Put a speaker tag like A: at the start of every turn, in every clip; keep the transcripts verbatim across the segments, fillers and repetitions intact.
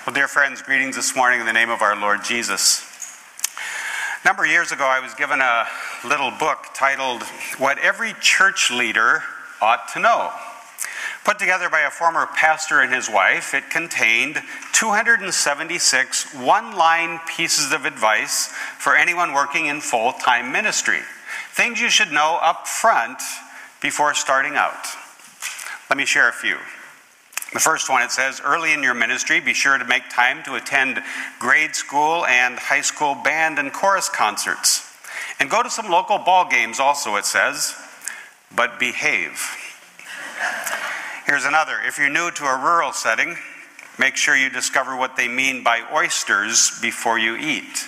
A: Well, dear friends, greetings this morning in the name of our Lord Jesus. A number of years ago, I was given a little book titled, What Every Church Leader Ought to Know. Put together by a former pastor and his wife, it contained two hundred seventy-six one-line pieces of advice for anyone working in full-time ministry. Things you should know up front before starting out. Let me share a few. The first one, it says, early in your ministry, be sure to make time to attend grade school and high school band and chorus concerts. And go to some local ball games also, it says, but behave. Here's another. If you're new to a rural setting, make sure you discover what they mean by oysters before you eat.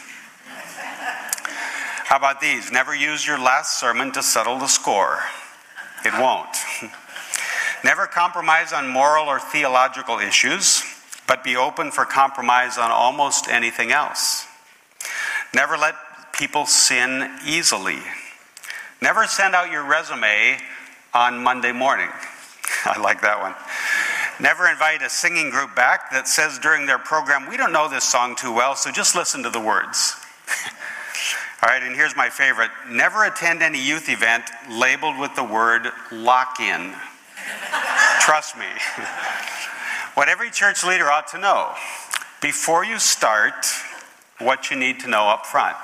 A: How about these? Never use your last sermon to settle the score. It won't. Never compromise on moral or theological issues, but be open for compromise on almost anything else. Never let people sin easily. Never send out your resume on Monday morning. I like that one. Never invite a singing group back that says during their program, we don't know this song too well, so just listen to the words. All right, and here's my favorite. Never attend any youth event labeled with the word lock-in. Trust me. What every church leader ought to know before you start, what you need to know up front.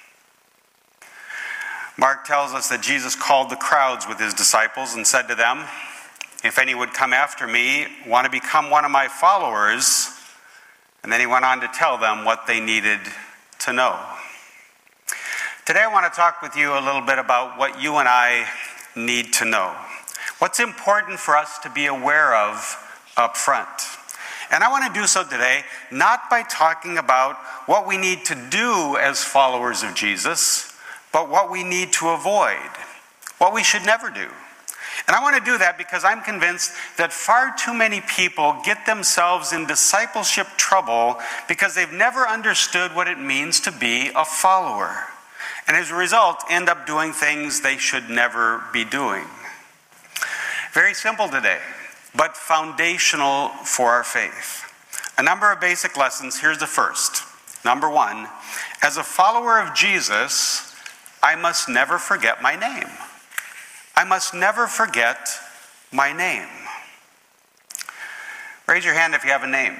A: Mark tells us that Jesus called the crowds with his disciples and said to them, if any would come after me, want to become one of my followers, and then he went on to tell them what they needed to know. Today I want to talk with you a little bit about what you and I need to know. What's important for us to be aware of up front. And I want to do so today, not by talking about what we need to do as followers of Jesus, but what we need to avoid, what we should never do. And I want to do that because I'm convinced that far too many people get themselves in discipleship trouble because they've never understood what it means to be a follower. And as a result, end up doing things they should never be doing. Very simple today, but foundational for our faith. A number of basic lessons. Here's the first. Number one, as a follower of Jesus, I must never forget my name. I must never forget my name. Raise your hand if you have a name.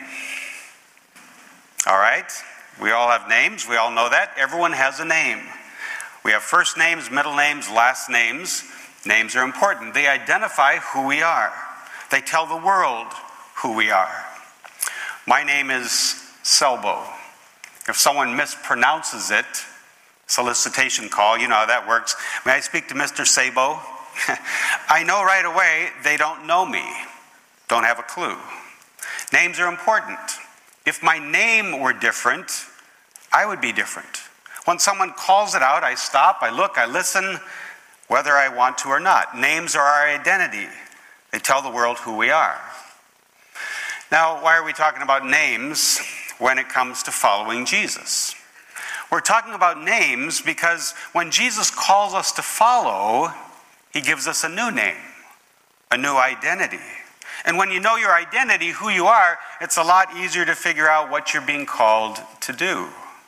A: All right, we all have names. We all know that. Everyone has a name. We have first names, middle names, last names. Names are important. They identify who we are. They tell the world who we are. My name is Selbo. If someone mispronounces it, solicitation call, you know how that works. May I speak to Mister Sabo? I know right away they don't know me, don't have a clue. Names are important. If my name were different, I would be different. When someone calls it out, I stop, I look, I listen, whether I want to or not. Names are our identity. They tell the world who we are. Now, why are we talking about names when it comes to following Jesus? We're talking about names because when Jesus calls us to follow, he gives us a new name, a new identity. And when you know your identity, who you are, it's a lot easier to figure out what you're being called to do.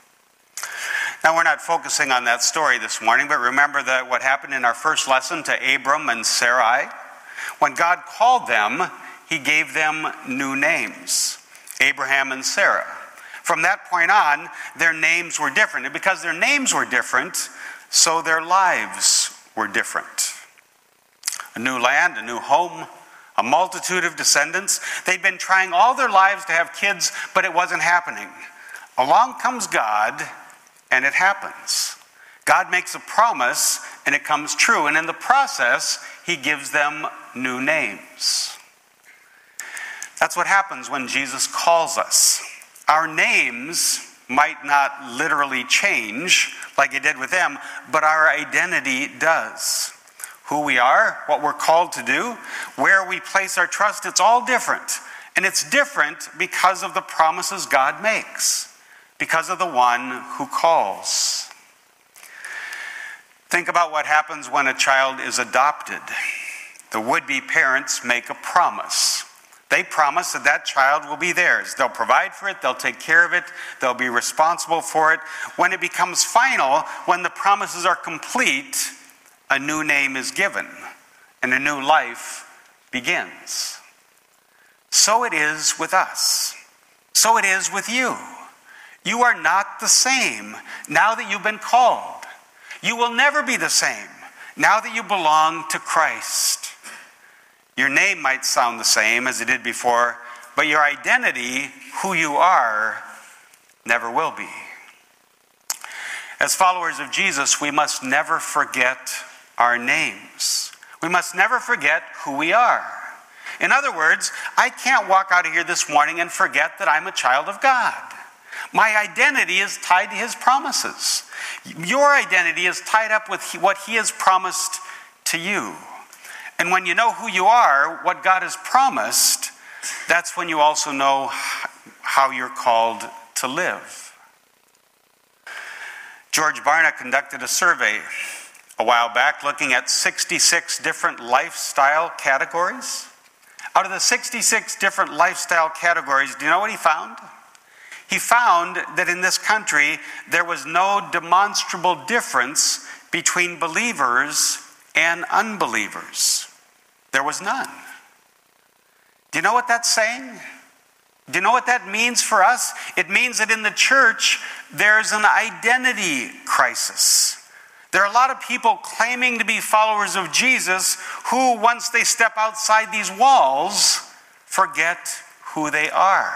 A: Now, we're not focusing on that story this morning, but remember that what happened in our first lesson to Abram and Sarai. When God called them, he gave them new names, Abraham and Sarah. From that point on, their names were different. And because their names were different, so their lives were different. A new land, a new home, a multitude of descendants. They'd been trying all their lives to have kids, but it wasn't happening. Along comes God, and it happens. God makes a promise, and it comes true. And in the process, he gives them new names. That's what happens when Jesus calls us. Our names might not literally change like it did with them, but our identity does. Who we are, what we're called to do, where we place our trust, it's all different. And it's different because of the promises God makes, because of the one who calls. Think about what happens when a child is adopted. The would-be parents make a promise. They promise that that child will be theirs. They'll provide for it. They'll take care of it. They'll be responsible for it. When it becomes final, when the promises are complete, a new name is given and a new life begins. So it is with us. So it is with you. You are not the same now that you've been called. You will never be the same now that you belong to Christ. Your name might sound the same as it did before, but your identity, who you are, never will be. As followers of Jesus, we must never forget our names. We must never forget who we are. In other words, I can't walk out of here this morning and forget that I'm a child of God. My identity is tied to his promises. Your identity is tied up with what he has promised to you. And when you know who you are, what God has promised, that's when you also know how you're called to live. George Barna conducted a survey a while back looking at sixty-six different lifestyle categories. Out of the sixty-six different lifestyle categories, do you know what he found? He found that in this country, there was no demonstrable difference between believers and unbelievers. There was none. Do you know what that's saying? Do you know what that means for us? It means that in the church, there's an identity crisis. There are a lot of people claiming to be followers of Jesus who, once they step outside these walls, forget who they are.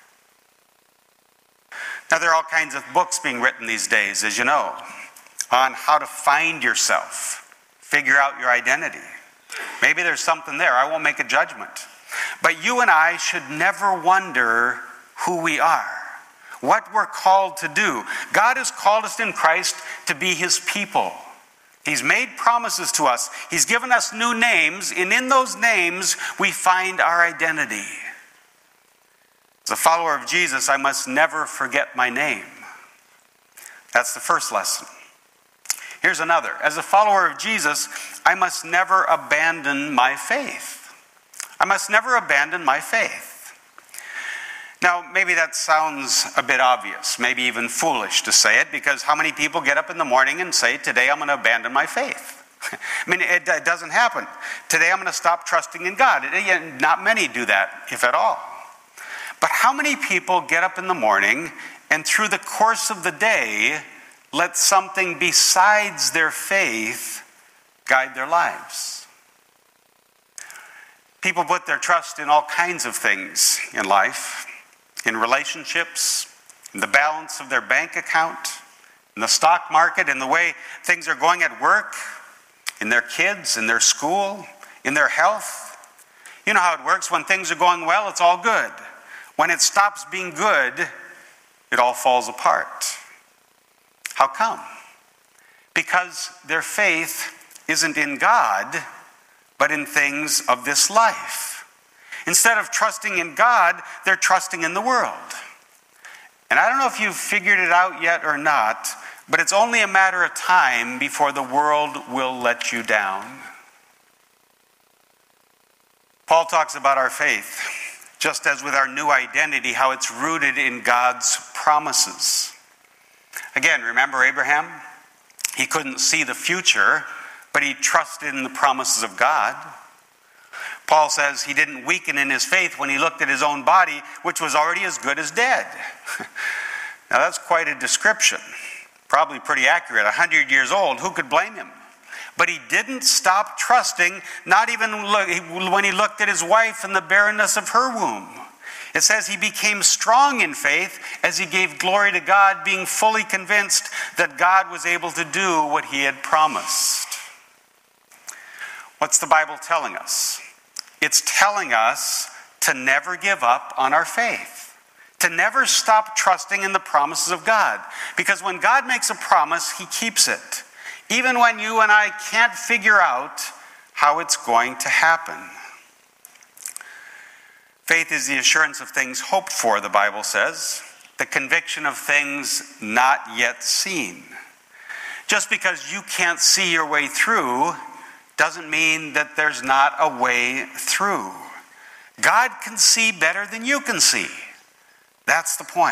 A: Now, there are all kinds of books being written these days, as you know, on how to find yourself, figure out your identity. Maybe there's something there. I won't make a judgment. But you and I should never wonder who we are, what we're called to do. God has called us in Christ to be his people. He's made promises to us. He's given us new names, and in those names, we find our identity. As a follower of Jesus, I must never forget my name. That's the first lesson. Here's another. As a follower of Jesus, I must never abandon my faith. I must never abandon my faith. Now, maybe that sounds a bit obvious, maybe even foolish to say it, because how many people get up in the morning and say, today I'm going to abandon my faith? I mean, it, it doesn't happen. Today I'm going to stop trusting in God. It, not many do that, if at all. But how many people get up in the morning and through the course of the day let something besides their faith guide their lives? People put their trust in all kinds of things in life, in relationships, in the balance of their bank account, in the stock market, in the way things are going at work, in their kids, in their school, in their health. You know how it works. When things are going well, it's all good. When it stops being good, it all falls apart. How come? Because their faith isn't in God, but in things of this life. Instead of trusting in God, they're trusting in the world. And I don't know if you've figured it out yet or not, but it's only a matter of time before the world will let you down. Paul talks about our faith, just as with our new identity, how it's rooted in God's promises. Again, remember Abraham? He couldn't see the future, but he trusted in the promises of God. Paul says he didn't weaken in his faith when he looked at his own body, which was already as good as dead. Now that's quite a description. Probably pretty accurate. A hundred years old, who could blame him? But he didn't stop trusting, not even when he looked at his wife and the barrenness of her womb. It says he became strong in faith as he gave glory to God, being fully convinced that God was able to do what he had promised. What's the Bible telling us? It's telling us to never give up on our faith, to never stop trusting in the promises of God. Because when God makes a promise, he keeps it, even when you and I can't figure out how it's going to happen. Faith is the assurance of things hoped for, the Bible says, the conviction of things not yet seen. Just because you can't see your way through doesn't mean that there's not a way through. God can see better than you can see. That's the point.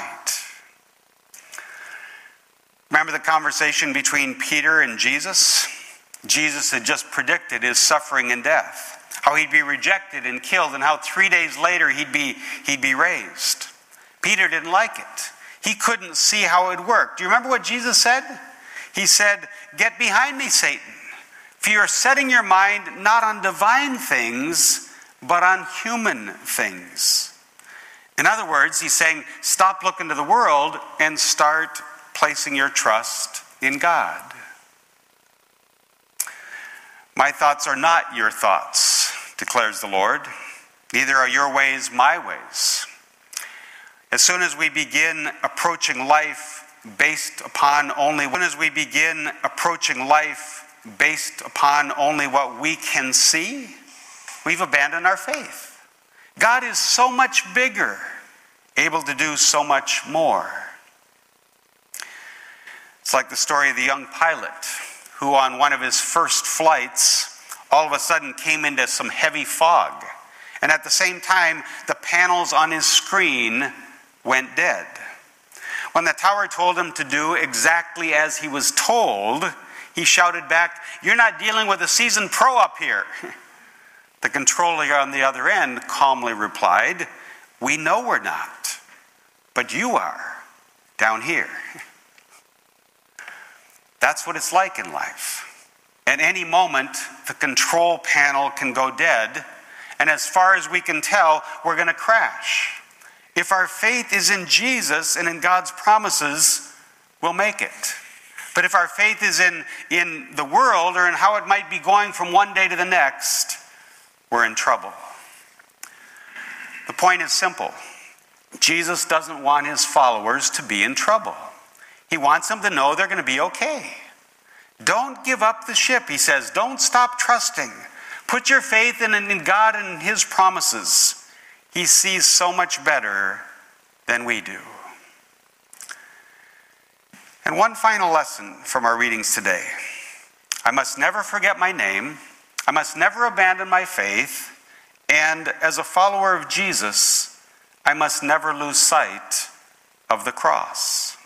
A: Remember the conversation between Peter and Jesus? Jesus had just predicted his suffering and death, how he'd be rejected and killed, and how three days later he'd be, he'd be raised. Peter didn't like it. He couldn't see how it worked. Do you remember what Jesus said? He said, "Get behind me, Satan, for you're setting your mind not on divine things, but on human things." In other words, he's saying, stop looking to the world and start placing your trust in God. My thoughts are not your thoughts, declares the Lord. Neither are your ways my ways. As soon as we begin approaching life based upon only, when as we begin approaching life based upon only what we can see, we've abandoned our faith. God is so much bigger, able to do so much more. It's like the story of the young pilot who on one of his first flights all of a sudden came into some heavy fog. And at the same time, the panels on his screen went dead. When the tower told him to do exactly as he was told, he shouted back, "You're not dealing with a seasoned pro up here." The controller on the other end calmly replied, "We know we're not, but you are down here." That's what it's like in life. At any moment, the control panel can go dead, and as far as we can tell, we're going to crash. If our faith is in Jesus and in God's promises, we'll make it. But if our faith is in, in the world or in how it might be going from one day to the next, we're in trouble. The point is simple. Jesus doesn't want his followers to be in trouble. He wants them to know they're going to be okay. Don't give up the ship, he says. Don't stop trusting. Put your faith in, in God and in his promises. He sees so much better than we do. And one final lesson from our readings today. I must never forget my name. I must never abandon my faith. And as a follower of Jesus, I must never lose sight of the cross.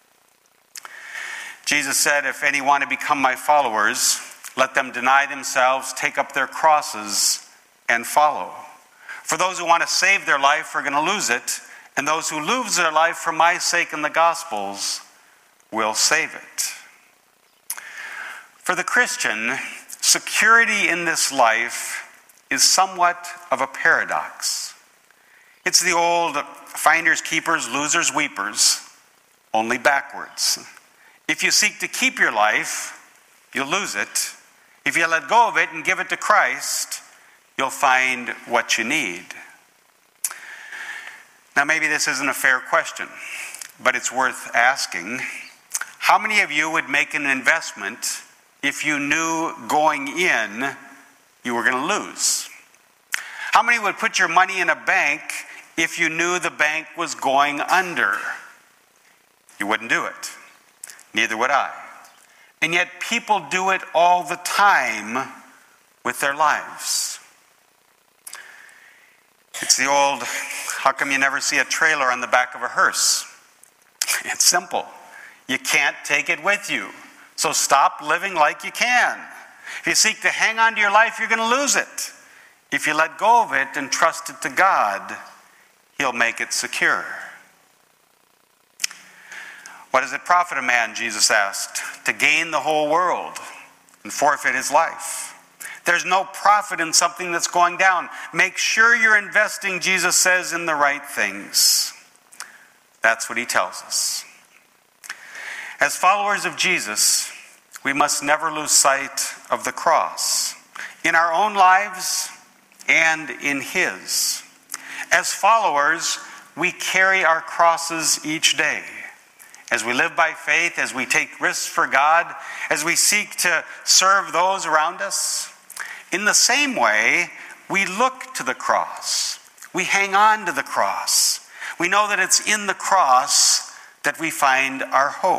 A: Jesus said, if any want to become my followers, let them deny themselves, take up their crosses, and follow. For those who want to save their life are going to lose it, and those who lose their life for my sake and the gospel's will save it. For the Christian, security in this life is somewhat of a paradox. It's the old finders, keepers, losers, weepers, only backwards. If you seek to keep your life, you'll lose it. If you let go of it and give it to Christ, you'll find what you need. Now, maybe this isn't a fair question, but it's worth asking. How many of you would make an investment if you knew going in you were going to lose? How many would put your money in a bank if you knew the bank was going under? You wouldn't do it. Neither would I. And yet people do it all the time with their lives. It's the old, how come you never see a trailer on the back of a hearse? It's simple. You can't take it with you. So stop living like you can. If you seek to hang on to your life, you're going to lose it. If you let go of it and trust it to God, he'll make it secure. What does it profit a man, Jesus asked, to gain the whole world and forfeit his life? There's no profit in something that's going down. Make sure you're investing, Jesus says, in the right things. That's what he tells us. As followers of Jesus, we must never lose sight of the cross in our own lives and in his. As followers, we carry our crosses each day. As we live by faith, as we take risks for God, as we seek to serve those around us, in the same way, we look to the cross. We hang on to the cross. We know that it's in the cross that we find our hope.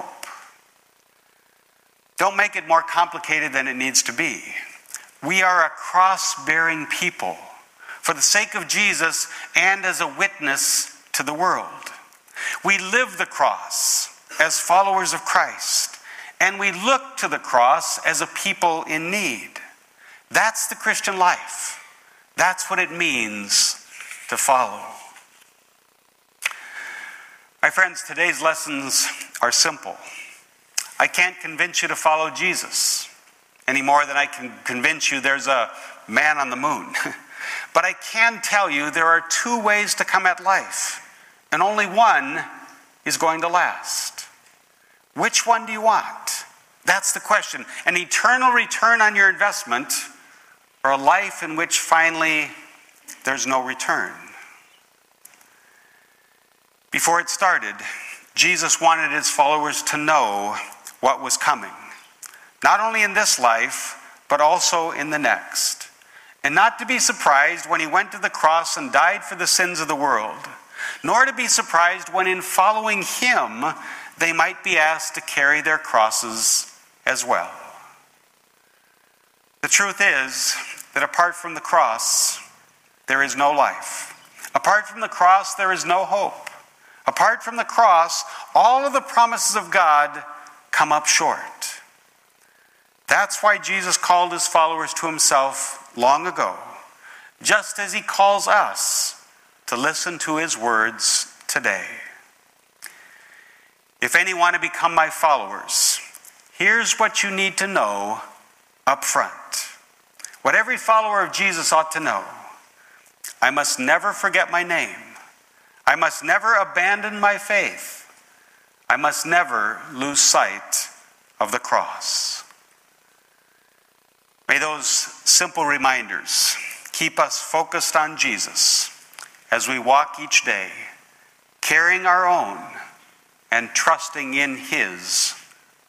A: Don't make it more complicated than it needs to be. We are a cross-bearing people. for the sake of Jesus and as a witness to the world. We live the cross as followers of Christ, and we look to the cross as a people in need. That's the Christian life. That's what it means to follow. My friends, today's lessons are simple. I can't convince you to follow Jesus any more than I can convince you there's a man on the moon. But I can tell you there are two ways to come at life, and only one is going to last. Which one do you want? That's the question. An eternal return on your investment, or a life in which finally there's no return? Before it started, Jesus wanted his followers to know what was coming, not only in this life, but also in the next. And not to be surprised when he went to the cross and died for the sins of the world, nor to be surprised when in following him, they might be asked to carry their crosses as well. The truth is that apart from the cross, there is no life. Apart from the cross, there is no hope. Apart from the cross, all of the promises of God come up short. That's why Jesus called his followers to himself long ago, just as he calls us to listen to his words today. If any want to become my followers, here's what you need to know up front. What every follower of Jesus ought to know: I must never forget my name. I must never abandon my faith. I must never lose sight of the cross. May those simple reminders keep us focused on Jesus as we walk each day, carrying our own and trusting in his